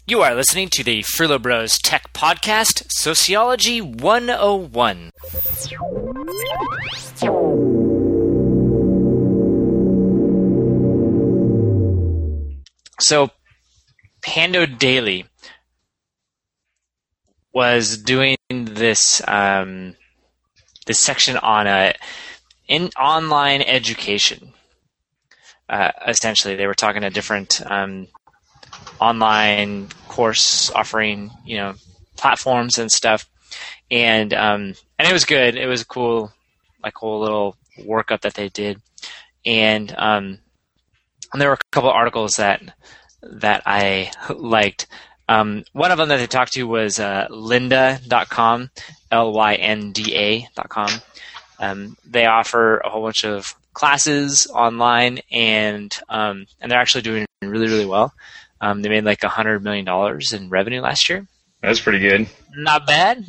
You are listening to the Frillo Bros Tech Podcast, Sociology 101. So, Pando Daily was doing this this section on in online education. Essentially, they were talking to different online course offering, platforms and stuff, and it was good. It was a cool little workup that they did, and there were a couple of articles that I liked. One of them that they talked to was lynda.com, lynda.com. They offer a whole bunch of classes online, and they're actually doing really, really well. They made like $100 million in revenue last year. That's pretty good. Not bad.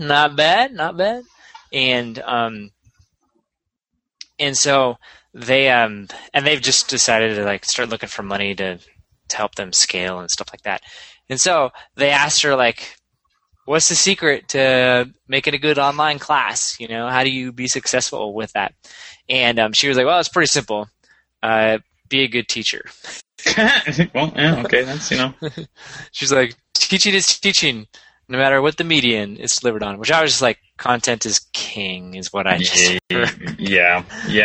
And so they've just decided to start looking for money to help them scale and stuff like that. And so they asked her, what's the secret to making a good online class? How do you be successful with that? And she was like, well, it's pretty simple. Be a good teacher. Well, yeah, okay, that's, She's like, teaching is teaching, no matter what the median is delivered on, which I was just like, content is king, is what I just heard. Yeah.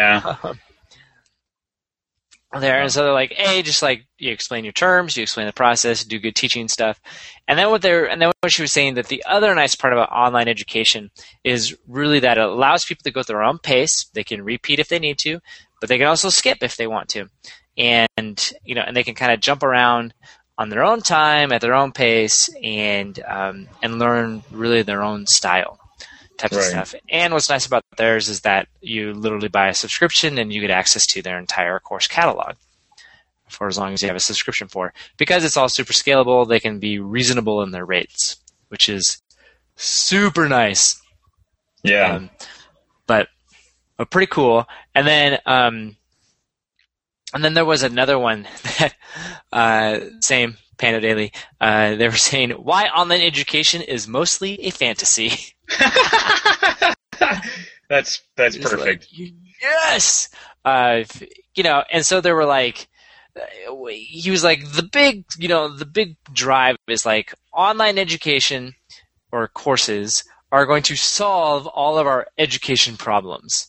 There, and so they're like, hey, just you explain your terms, you explain the process, do good teaching stuff. And then what she was saying, that the other nice part about online education is really that it allows people to go at their own pace. They can repeat if they need to, but they can also skip if they want to. And and they can kind of jump around on their own time, at their own pace, and learn really their own style type of stuff. And what's nice about theirs is that you literally buy a subscription and you get access to their entire course catalog for as long as you have a subscription for. Because it's all super scalable, they can be reasonable in their rates, which is super nice. Yeah. But pretty cool. And then there was another one that, same Pando Daily, they were saying why online education is mostly a fantasy. That's perfect. Yes! And so they were like, he was like, the big drive is online education or courses are going to solve all of our education problems.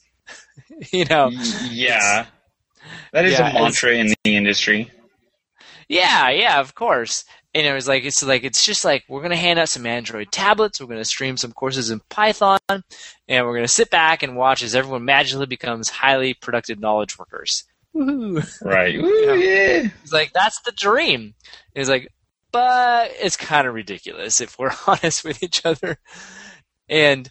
Yeah. That is a mantra in the industry. Yeah, of course. And it was it's just we're going to hand out some Android tablets, we're going to stream some courses in Python, and we're going to sit back and watch as everyone magically becomes highly productive knowledge workers. Woo-hoo. Right. Ooh, yeah. It's that's the dream. It's but it's kind of ridiculous if we're honest with each other. And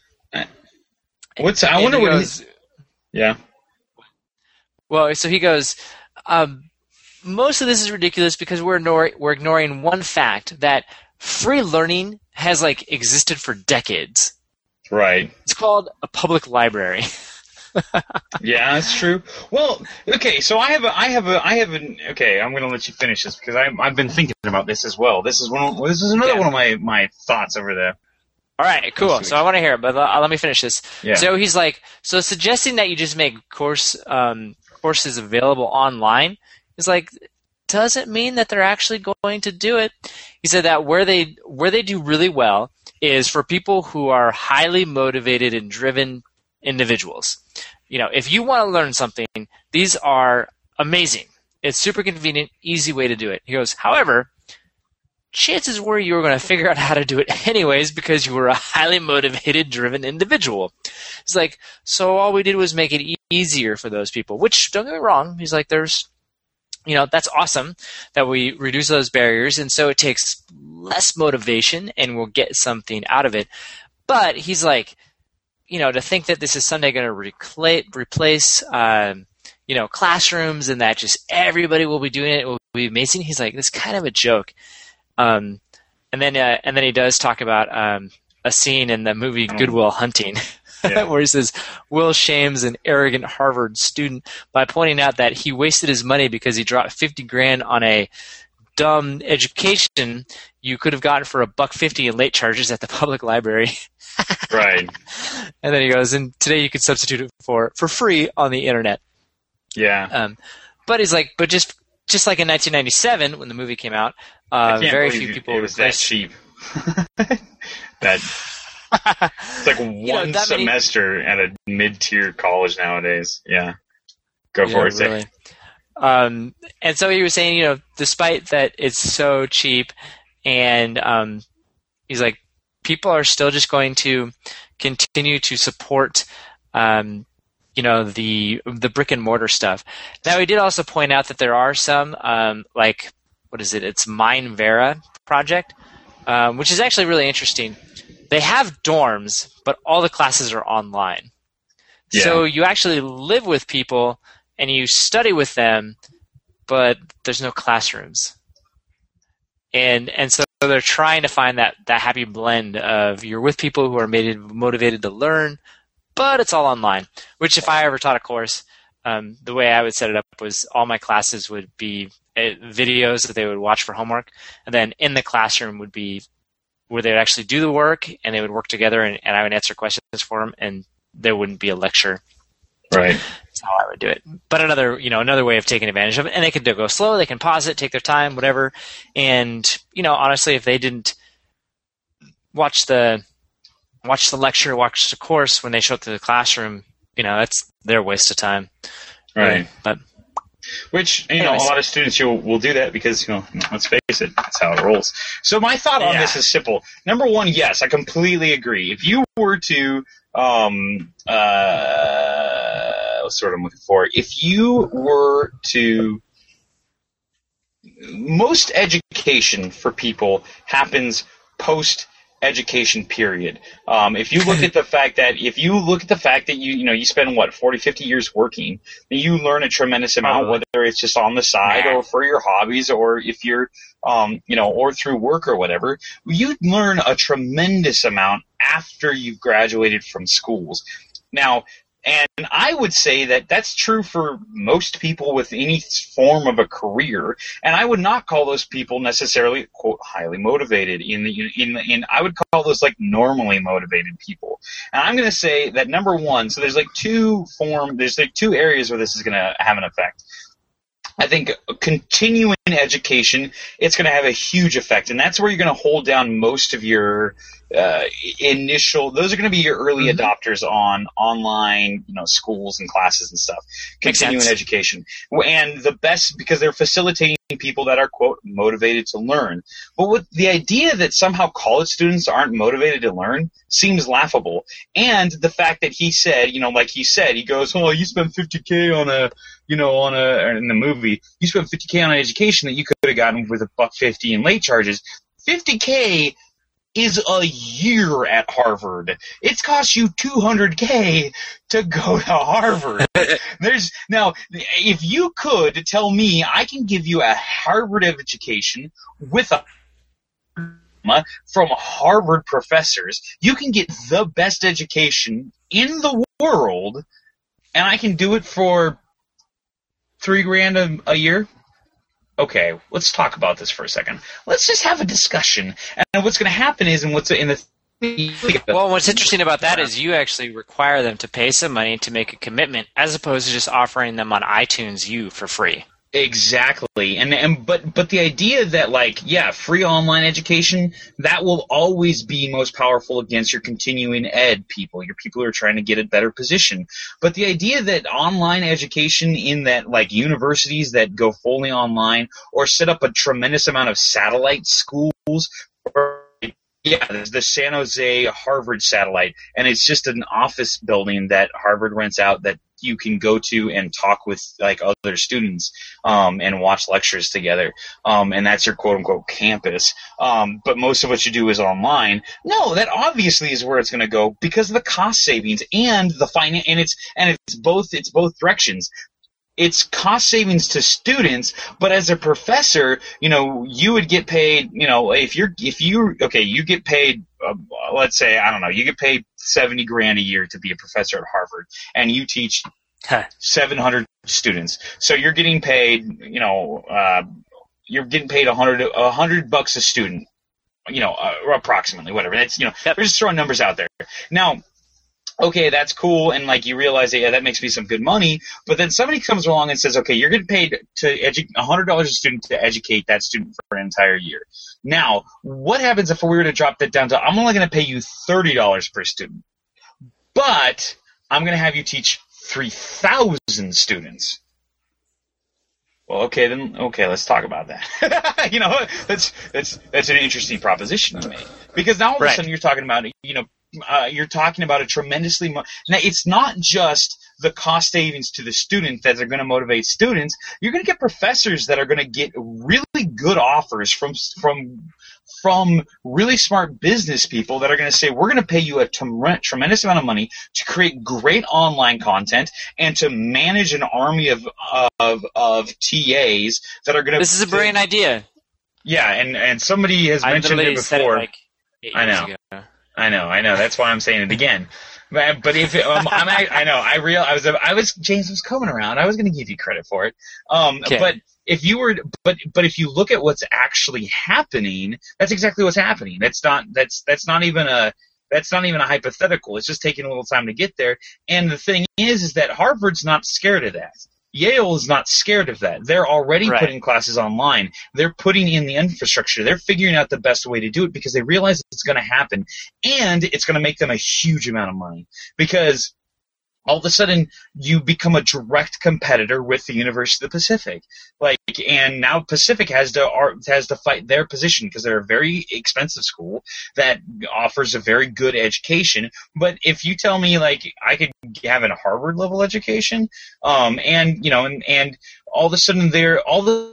yeah. Well, so he goes, most of this is ridiculous because we're ignoring one fact, that free learning has existed for decades. Right. It's called a public library. Yeah, that's true. Well, okay, so I have okay, I'm going to let you finish this because I've been thinking about this as well. This is another one of my thoughts over there. All right, cool. So I want to hear it, but let me finish this. Yeah. So he's so suggesting that you just make courses available online is doesn't mean that they're actually going to do it. He said that where they do really well is for people who are highly motivated and driven individuals. If you want to learn something, these are amazing. It's super convenient, easy way to do it. He goes, however, chances were you were going to figure out how to do it anyways because you were a highly motivated, driven individual. It's so all we did was make it easier for those people, which, don't get me wrong, he's there's, that's awesome that we reduce those barriers, and so it takes less motivation and we'll get something out of it. But he's to think that this is someday going to replace classrooms and that just everybody will be doing it will be amazing. He's this is kind of a joke. And then he does talk about a scene in the movie Good Will Hunting where he says Will shames an arrogant Harvard student by pointing out that he wasted his money because he dropped $50,000 on a dumb education you could have gotten for $1.50 in late charges at the public library. Right. And then he goes, and today you could substitute it for free on the internet. Yeah. But he's like, but just like in 1997 when the movie came out, very few people. It was that cheap. It's like one semester at a mid-tier college nowadays. Yeah. Go for it, really. And so he was saying, despite that it's so cheap, and he's like, people are still just going to continue to support, the brick and mortar stuff. Now, he did also point out that there are some, it's Mindvera project, which is actually really interesting. They have dorms, but all the classes are online. Yeah. So you actually live with people and you study with them, but there's no classrooms. And so they're trying to find that happy blend of you're with people who are motivated to learn, but it's all online. Which if I ever taught a course, the way I would set it up was all my classes would be videos that they would watch for homework, and then in the classroom would be where they would actually do the work, and they would work together, and I would answer questions for them, and there wouldn't be a lecture. Right. That's how I would do it. But another way of taking advantage of it, and they can go slow, they can pause it, take their time, whatever. And honestly, if they didn't watch the lecture, watch the course when they show up to the classroom, that's their waste of time. Right. But which, a lot of students will do that because, let's face it, that's how it rolls. So my thought on this is simple. Number one, yes, I completely agree. If you were to, what's the word I'm looking for? If you were to, most education for people happens post-education period. If you look at the fact that you spend 40, 50 years working, you learn a tremendous amount, whether it's just on the side or for your hobbies, or if you're, or through work or whatever, you learn a tremendous amount after you've graduated from schools. Now, and I would say that that's true for most people with any form of a career, and I would not call those people necessarily, quote, highly motivated. I would call those like normally motivated people. And I'm going to say that number one, so there's two areas where this is going to have an effect. I think continuing education, it's going to have a huge effect, and that's where you're going to hold down most of your those are going to be your early adopters on online, schools and classes and stuff. Continuing education. And the best, because they're facilitating people that are, quote, motivated to learn. But with the idea that somehow college students aren't motivated to learn seems laughable. And the fact that he said, he goes, oh, you spent $50K in the movie, you spent $50K on an education that you could have gotten with $1.50 in late charges. $50K is a year at Harvard. It's cost you $200K to go to Harvard. Now, if you could tell me I can give you a Harvard education with from Harvard professors, you can get the best education in the world, and I can do it for $3,000 a year. Okay, let's talk about this for a second. Let's just have a discussion. And what's going to happen is, what's interesting about that is you actually require them to pay some money to make a commitment, as opposed to just offering them on iTunes U for free. Exactly. But the idea that free online education, that will always be most powerful against your continuing ed people, your people who are trying to get a better position. But the idea that online education in that universities that go fully online or set up a tremendous amount of satellite schools, there's the San Jose Harvard satellite, and it's just an office building that Harvard rents out that you can go to and talk with other students and watch lectures together, and that's your quote unquote campus. But most of what you do is online. No, that obviously is where it's going to go because of the cost savings and the finance, and it's both directions. It's cost savings to students, but as a professor, you would get paid, you get paid, let's say, I don't know, you get paid $70,000 a year to be a professor at Harvard, and you teach 700 students. So you're getting paid, you're getting paid $100 a student, or approximately, whatever. That's, Yep. we're just throwing numbers out there. Now, okay, that's cool, and like you realize that, yeah, that makes me some good money, but then somebody comes along and says, okay, you're getting paid to $100 a student to educate that student for an entire year. Now, what happens if we were to drop that down to, I'm only going to pay you $30 per student, but I'm going to have you teach 3,000 students? Well, okay, let's talk about that. That's an interesting proposition to me, because now all of a sudden you're talking about, you're talking about a tremendously now, it's not just the cost savings to the student that are going to motivate students. You're going to get professors that are going to get really good offers from really smart business people that are going to say, we're going to pay you a tremendous amount of money to create great online content and to manage an army of TAs that are going to. This is a brilliant idea. Yeah, and somebody has mentioned it before. Said it like 8 years ago. I know. That's why I'm saying it again. But if James was coming around. I was going to give you credit for it. Okay. But if you look at what's actually happening, that's exactly what's happening. That's not even a hypothetical. It's just taking a little time to get there. And the thing is that Harvard's not scared of that. Yale is not scared of that. They're already putting classes online. They're putting in the infrastructure. They're figuring out the best way to do it because they realize it's going to happen, and it's going to make them a huge amount of money, because all of a sudden you become a direct competitor with the University of the Pacific. And now Pacific has to fight their position because they're a very expensive school that offers a very good education. But if you tell me I could have a Harvard level education, and all of a sudden the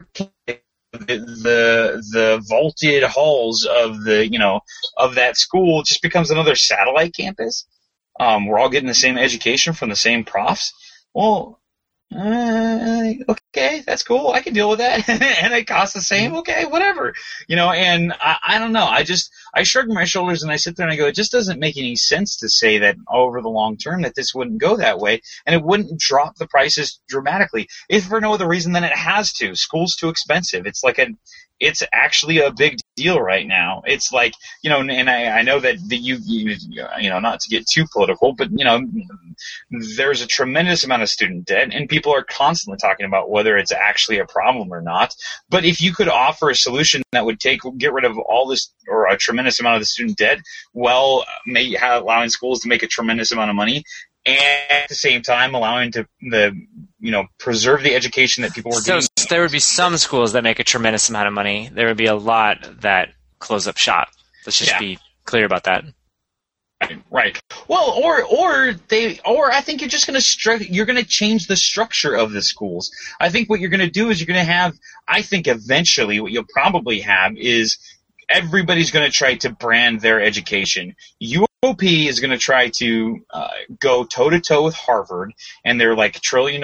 vaulted halls of of that school just becomes another satellite campus. We're all getting the same education from the same profs. Well, okay, that's cool. I can deal with that. And it costs the same. Okay, whatever. And I don't know. I shrug my shoulders and I sit there and I go, it just doesn't make any sense to say that over the long term that this wouldn't go that way and it wouldn't drop the prices dramatically. If for no other reason than it has to. School's too expensive. It's actually a big deal right now. It's and I know that you not to get too political, but there's a tremendous amount of student debt, and people are constantly talking about whether it's actually a problem or not. But if you could offer a solution that would get rid of all this or a tremendous amount of the student debt, while allowing schools to make a tremendous amount of money, and at the same time allowing preserve the education that people were getting. So there would be some schools that make a tremendous amount of money. There would be a lot that close up shop. Let's just be clear about that. Right. Well, or I think you're just going to change the structure of the schools. I think what you're going to do is you're going to have, I think eventually what you'll probably have is everybody's going to try to brand their education. UOP is going to try to go toe-to-toe with Harvard and their $1 trillion,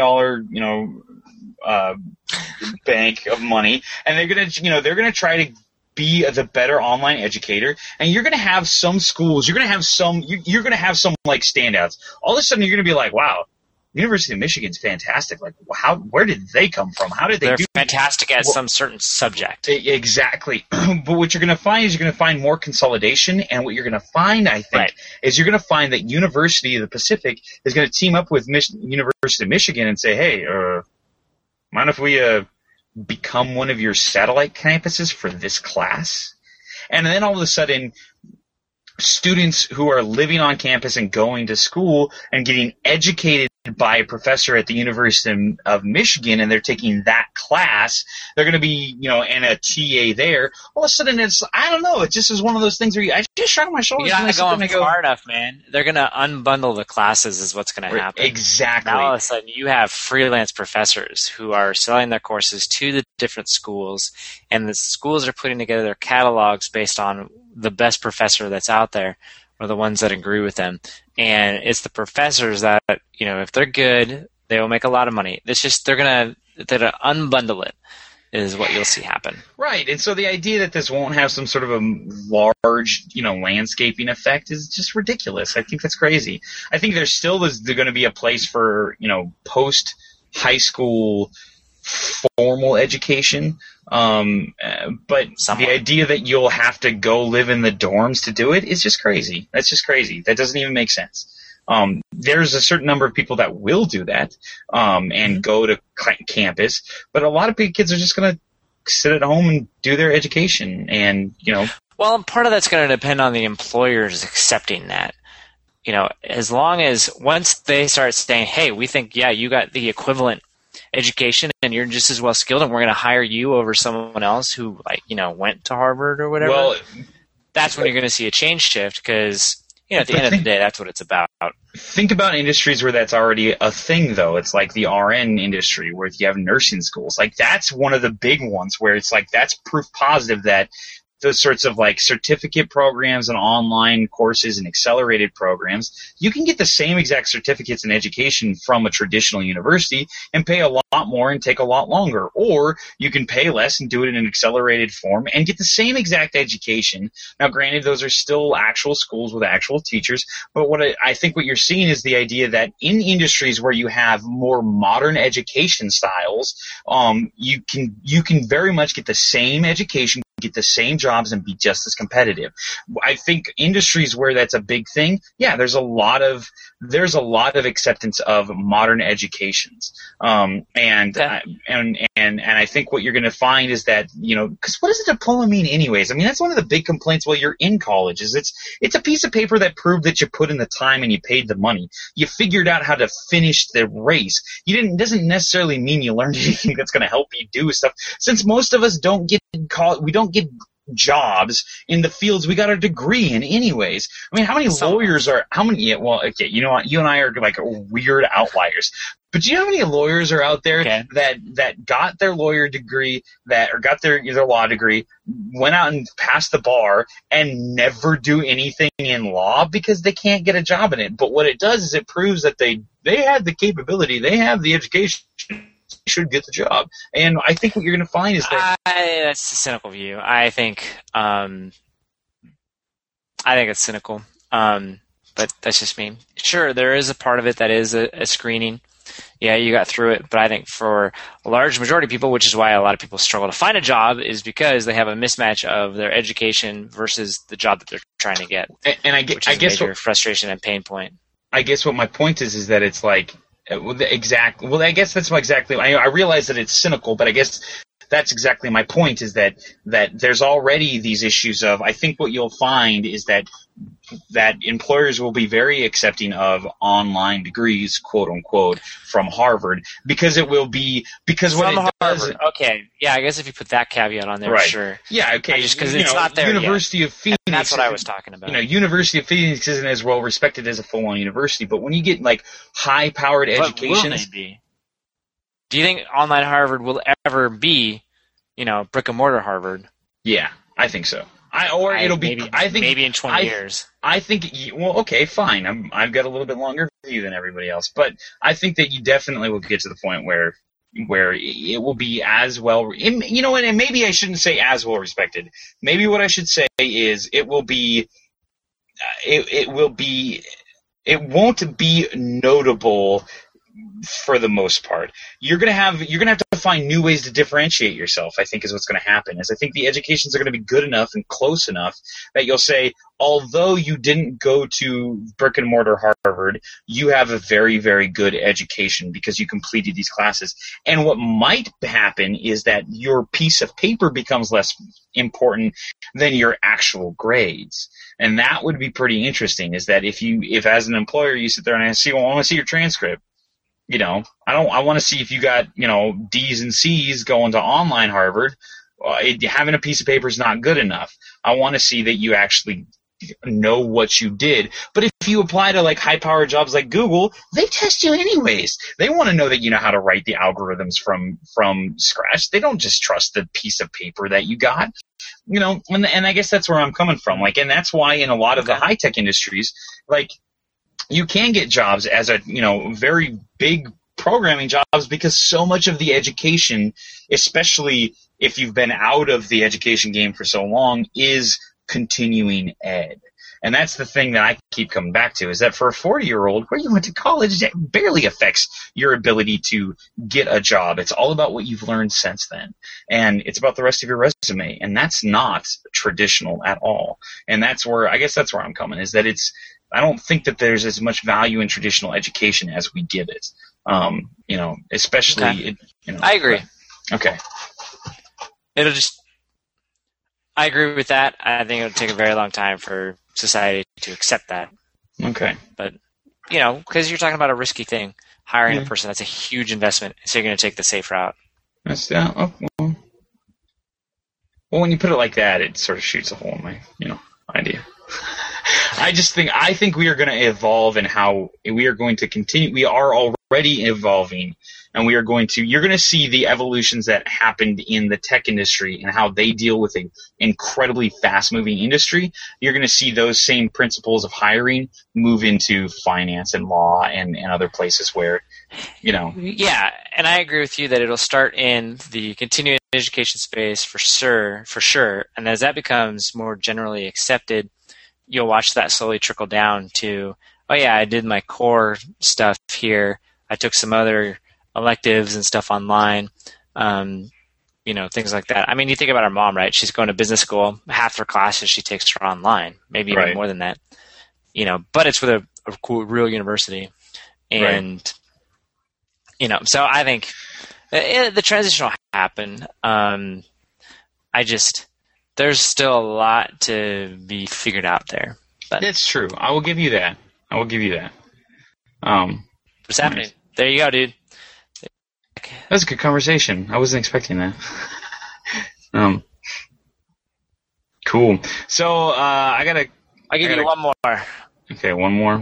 bank of money, and they're going to try to be the better online educator. And you're going to have some schools, you're going to have some standouts. All of a sudden, you're going to be like, wow, University of Michigan's fantastic. Where did they come from? How did they do? They're fantastic at some certain subject. Exactly. But what you're going to find is you're going to find more consolidation, and what you're going to find, I think, is you're going to find that University of the Pacific is going to team up with University of Michigan and say, hey, mind if we become one of your satellite campuses for this class? And then all of a sudden, students who are living on campus and going to school and getting educated by a professor at the University of Michigan, and they're taking that class, they're going to be, and a TA there. All of a sudden, I don't know, it just is one of those things where I just shrug my shoulders. You're not going far enough, man. They're going to unbundle the classes is what's going to happen. Exactly. Now all of a sudden, you have freelance professors who are selling their courses to the different schools, and the schools are putting together their catalogs based on the best professor that's out there, or the ones that agree with them. And it's the professors that, if they're good, they will make a lot of money. It's just they're gonna unbundle it is what you'll see happen. Right. And so the idea that this won't have some sort of a large, landscaping effect is just ridiculous. I think that's crazy. I think there still is going to be a place for, post high school formal education. But Somewhat. the idea that you'll have to go live in the dorms to do it is just crazy. That's just crazy. That doesn't even make sense. There's a certain number of people that will do that and go to campus, but a lot of kids are just going to sit at home and do their education, and Well, part of that's going to depend on the employers accepting that. As long as once they start saying, hey, we think, you got the equivalent education and you're just as well skilled and we're going to hire you over someone else who went to Harvard or whatever, well, that's when you're going to see a change shift because, at the end of the day, that's what it's about. Think about industries where that's already a thing, though. It's like the RN industry where you have nursing schools. Like that's one of the big ones where it's like that's proof positive that those sorts of like certificate programs and online courses and accelerated programs, you can get the same exact certificates and education from a traditional university and pay a lot more and take a lot longer. Or you can pay less and do it in an accelerated form and get the same exact education. Now, granted, those are still actual schools with actual teachers, but I think what you're seeing is the idea that in industries where you have more modern education styles, you can very much get the same education, get the same jobs, and be just as competitive. I think industries where that's a big thing, there's a lot of acceptance of modern educations, and I think what you're going to find is that because what does a diploma mean anyways? I mean, that's one of the big complaints while you're in college is it's a piece of paper that proved that you put in the time and you paid the money. You figured out how to finish the race. It doesn't necessarily mean you learned anything that's going to help you do stuff. Since most of us don't get jobs in the fields we got our degree in anyways. I mean, how many lawyers are, you know what, you and I are like weird outliers. But do you know how many lawyers are out there that got their lawyer degree, or got their law degree, went out and passed the bar, and never do anything in law because they can't get a job in it? But what it does is it proves that they have the capability, they have the education, should get the job. And I think what you're going to find is that that's a cynical view. I think it's cynical, but that's just me. Sure, there is a part of it that is a screening. Yeah, you got through it, but I think for a large majority of people, which is why a lot of people struggle to find a job, is because they have a mismatch of their education versus the job that they're trying to get. And I guess major frustration and pain point. I guess what my point is that it's like I guess that's exactly. I realize that it's cynical, but I guess that's exactly my point. Is that there's already these issues of. I think what you'll find is that employers will be very accepting of online degrees, quote unquote, from Harvard because it will be from what it Harvard. Okay, yeah, I guess if you put that caveat on there, right. Sure. Yeah, okay, just because it's not there University yet. of Phoenix. And that's what I was talking about. University of Phoenix isn't as well respected as a full-on university, but when you get like high-powered education, will they be? Do you think online Harvard will ever be, brick and mortar Harvard? Yeah, I think so. It'll be. Maybe in 20 years. I think. Well, okay, fine. I've got a little bit longer view than everybody else, but I think that you definitely will get to the point where it will be as well. And maybe I shouldn't say as well respected. Maybe what I should say is it will be. It won't be notable. For the most part, you're gonna have to find new ways to differentiate yourself. I think is what's going to happen. Is I think the educations are going to be good enough and close enough that you'll say, although you didn't go to brick and mortar Harvard, you have a very, very good education because you completed these classes. And what might happen is that your piece of paper becomes less important than your actual grades. And that would be pretty interesting. Is that if as an employer you sit there and I want to see your transcript. I want to see if you got, D's and C's going to online Harvard. Having a piece of paper is not good enough. I want to see that you actually know what you did. But if you apply to like high-powered jobs like Google, they test you anyways. They want to know that you know how to write the algorithms from scratch. They don't just trust the piece of paper that you got. And I guess that's where I'm coming from. Like, and that's why in a lot of the high-tech industries, like, you can get jobs as a, very big programming jobs because so much of the education, especially if you've been out of the education game for so long, is continuing ed. And that's the thing that I keep coming back to, is that for a 40-year-old, where you went to college, it barely affects your ability to get a job. It's all about what you've learned since then. And it's about the rest of your resume. And that's not traditional at all. And that's where I'm coming, is that I don't think that there's as much value in traditional education as we give it. Especially, okay. I agree. Okay. I agree with that. I think it'll take a very long time for society to accept that. Okay. But, because you're talking about a risky thing, hiring a person, that's a huge investment. So you're going to take the safe route. Well, when you put it like that, it sort of shoots a hole in my, idea. I think we are going to evolve in how we are going to continue. We are already evolving, and you're going to see the evolutions that happened in the tech industry and how they deal with an incredibly fast-moving industry. You're going to see those same principles of hiring move into finance and law and other places where, Yeah, and I agree with you that it'll start in the continuing education space for sure. And as that becomes more generally accepted, you'll watch that slowly trickle down to, oh yeah, I did my core stuff here. I took some other electives and stuff online, things like that. I mean, you think about our mom, right? She's going to business school. Half her classes she takes are online, maybe even more than that. But it's with a cool, real university. And, so I think the transition will happen. There's still a lot to be figured out there. But that's true. I will give you that. What's happening? Nice. There you go, dude. That was a good conversation. I wasn't expecting that. Cool. So I'll give you one more. Okay, one more.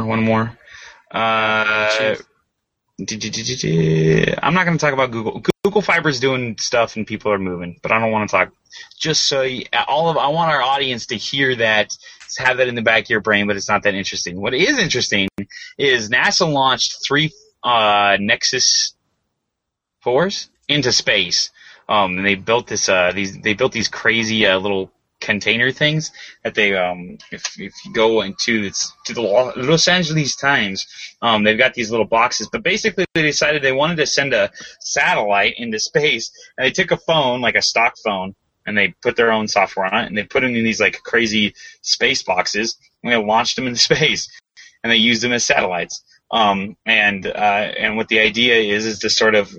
I'm not going to talk about Google. Google Fiber is doing stuff and people are moving, but I don't want to talk. Just so I want our audience to hear that, have that in the back of your brain, but it's not that interesting. What is interesting is NASA launched 3 Nexus 4s into space, and they built these crazy little container things that they if you go to the Los Angeles Times, they've got these little boxes, but basically they decided they wanted to send a satellite into space, and they took a phone, like a stock phone, and they put their own software on it, and they put them in these like crazy space boxes, and they launched them into space, and they used them as satellites. And what the idea is to sort of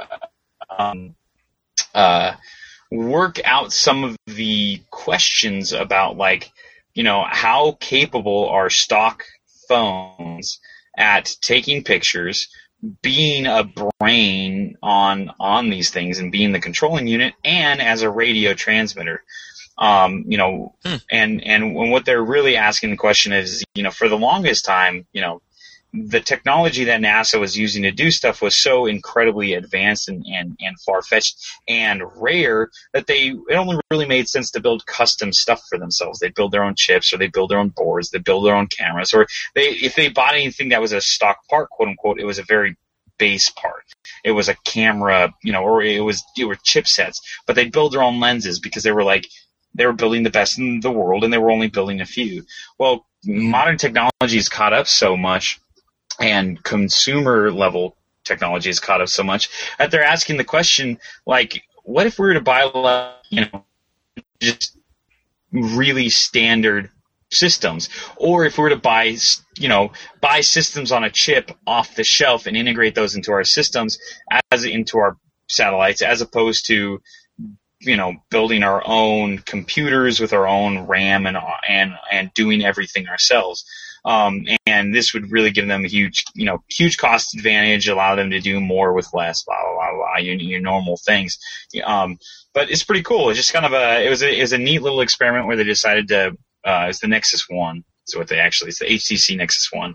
work out some of the questions about, like, how capable are stock phones at taking pictures, being a brain on these things and being the controlling unit, and as a radio transmitter. And what they're really asking the question is, for the longest time, the technology that NASA was using to do stuff was so incredibly advanced and far-fetched and rare that it only really made sense to build custom stuff for themselves. They build their own chips, or they build their own boards, they build their own cameras, or if they bought anything that was a stock part, quote unquote, it was a very base part. It was a camera, or it were chipsets, but they build their own lenses because they were building the best in the world, and they were only building a few. Well, modern technology has caught up so much, and consumer level technology has caught up so much that they're asking the question, like, what if we were to buy, just really standard systems, or if we were to buy systems on a chip off the shelf and integrate those into our systems into our satellites, as opposed to building our own computers with our own RAM and doing everything ourselves. And this would really give them a huge cost advantage, allow them to do more with less, blah, blah, blah, blah, your normal things. But it's pretty cool. It's just kind of it was a neat little experiment where they decided to, it's the Nexus 1. It's the HTC Nexus 1.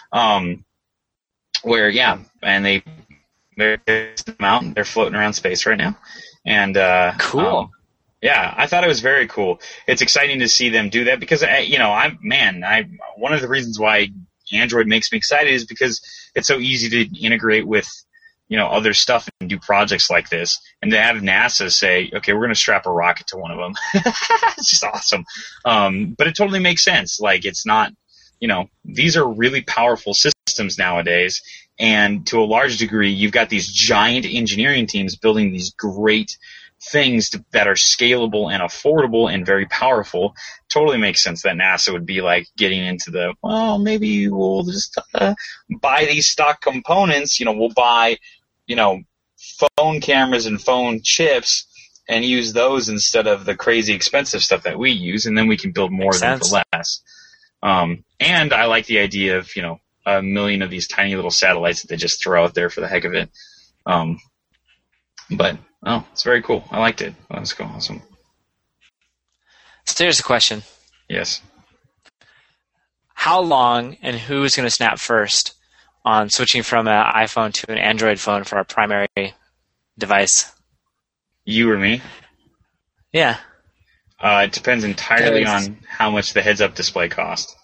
And they're out, and they're floating around space right now. And, cool. I thought it was very cool. It's exciting to see them do that because, one of the reasons why Android makes me excited is because it's so easy to integrate with other stuff and do projects like this, and to have NASA say, okay, we're going to strap a rocket to one of them. It's just awesome. But it totally makes sense. Like, it's not, these are really powerful systems nowadays. And to a large degree, you've got these giant engineering teams building these great things that are scalable and affordable and very powerful. Totally makes sense that NASA would be like getting into maybe we'll just buy these stock components. We'll buy, phone cameras and phone chips and use those instead of the crazy expensive stuff that we use, and then we can build more than for less. And I like the idea of, 1 million of these tiny little satellites that they just throw out there for the heck of it. But it's very cool. I liked it. Let's go. Awesome. So here's a question. Yes. How long and who is going to snap first on switching from an iPhone to an Android phone for our primary device? You or me? Yeah. It depends entirely on how much the heads-up display cost.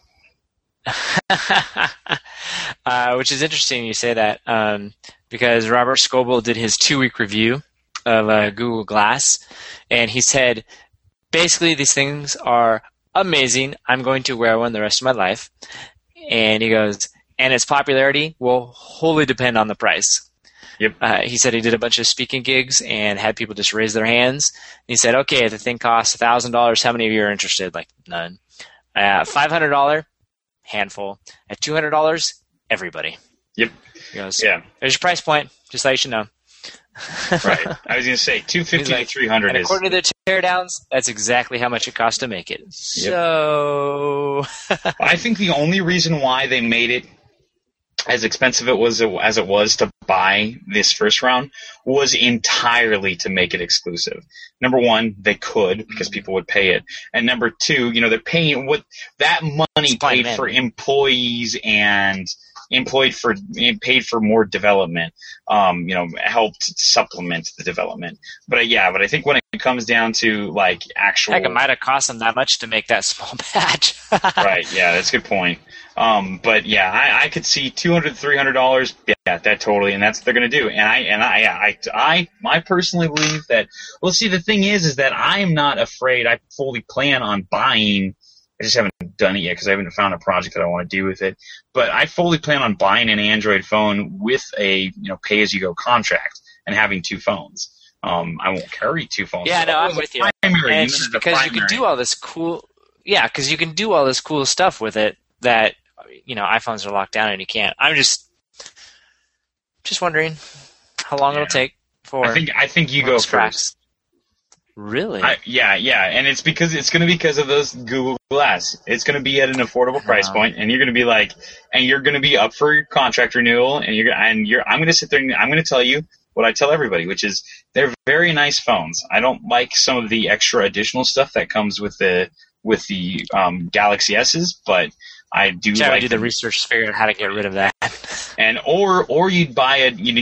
Which is interesting you say that, because Robert Scoble did his 2-week review of Google Glass, and he said, basically, these things are amazing. I'm going to wear one the rest of my life. And he goes, and its popularity will wholly depend on the price. Yep. He said he did a bunch of speaking gigs and had people just raise their hands. He said, okay, if the thing costs $1,000, how many of you are interested? Like, none. $500, handful. At $200, everybody. Yep. He goes, yeah. There's your price point, just so you should know. Right. I was going to say, $250 to $300 and according to the teardowns, that's exactly how much it costs to make it. Yep. So I think the only reason why they made it as expensive as it was to buy this first round was entirely to make it exclusive. Number one, they could because people would pay it, and number two, they're paying what that money paid for employees and paid for more development. Helped supplement the development. But I think when it comes down to like actual, heck, it might have cost them that much to make that small batch. Right? Yeah, that's a good point. But yeah, I could see $200, $300. Yeah, that totally, and that's what they're going to do. And I personally believe that. Well, see, the thing is that I'm not afraid. I fully plan on buying. I just haven't done it yet because I haven't found a project that I want to do with it. But I fully plan on buying an Android phone with a pay-as-you-go contract and having 2 phones. I won't carry 2 phones. Yeah, no, I'm with you. And it's just because you can do all this cool. Yeah, because you can do all this cool stuff with it that iPhones are locked down and you can't. I'm just wondering how long it'll take for. I think you go first. Really? Yeah, and it's going to be because of those Google Glass. It's going to be at an affordable price point, and you're going to be like, and you're going to be up for your contract renewal, and I'm going to sit there and I'm going to tell you what I tell everybody, which is they're very nice phones. I don't like some of the extra additional stuff that comes with the Galaxy S's, but I do like do the research to figure out how to get rid of that. And or you'd buy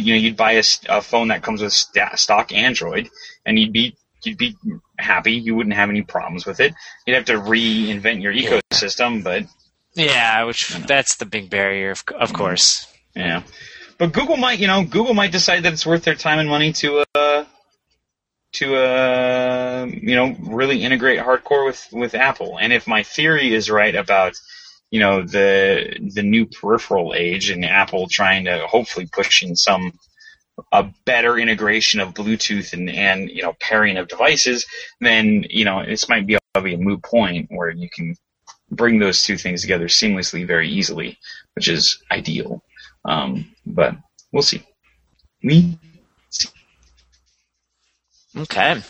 a phone that comes with stock Android, and you'd be happy. You wouldn't have any problems with it. You'd have to reinvent your ecosystem, but that's the big barrier, of course. Yeah, but Google might decide that it's worth their time and money to really integrate hardcore with Apple. And if my theory is right about the new peripheral age and Apple trying to hopefully pushing a better integration of Bluetooth and pairing of devices, then this might be a moot point where you can bring those two things together seamlessly very easily, which is ideal. But we'll see. Okay.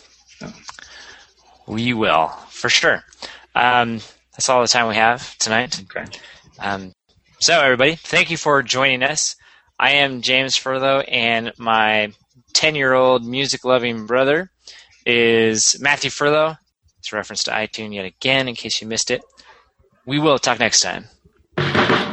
We will, for sure. That's all the time we have tonight. Okay. So everybody, thank you for joining us. I am James Furlow, and my 10-year-old music-loving brother is Matthew Furlow. It's a reference to iTunes yet again, in case you missed it. We will talk next time.